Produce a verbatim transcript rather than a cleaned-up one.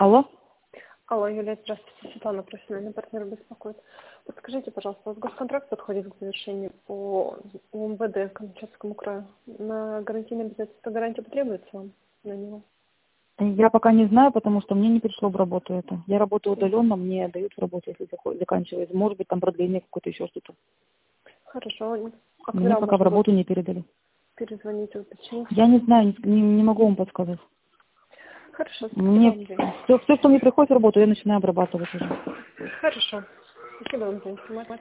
Алло? Алло, Юлия, здравствуйте. Светлана, профессиональный партнер беспокоит. Подскажите, пожалуйста, у вас госконтракт подходит к завершению по УМВД Камчатскому краю. На гарантийное обязательство гарантия потребуется вам на него? Я пока не знаю, потому что мне не пришло в работу это. Я работаю удаленно, мне дают в работе, если заход- заканчивается. Может быть, там продление какое-то, еще что-то. Хорошо. А Мне когда пока в можно будет работу не передали. перезвонить, уточнить? Я не знаю, не, не- не могу вам подсказать. Хорошо, спасибо Мне вам, День. все, все, что мне приходит в работу, я начинаю обрабатывать уже. Хорошо. Спасибо вам за информацию.